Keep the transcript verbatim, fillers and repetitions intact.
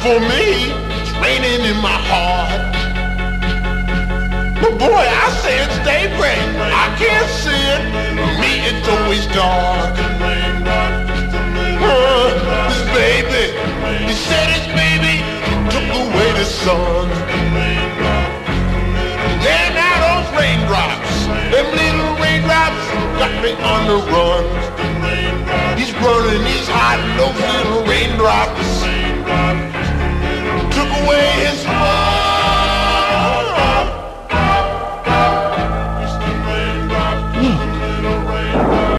for me, it's raining in my heart. But boy, I say it's daybreak, I can't see it. For me, it's always dark. Uh, this baby, he said his baby took away the sun.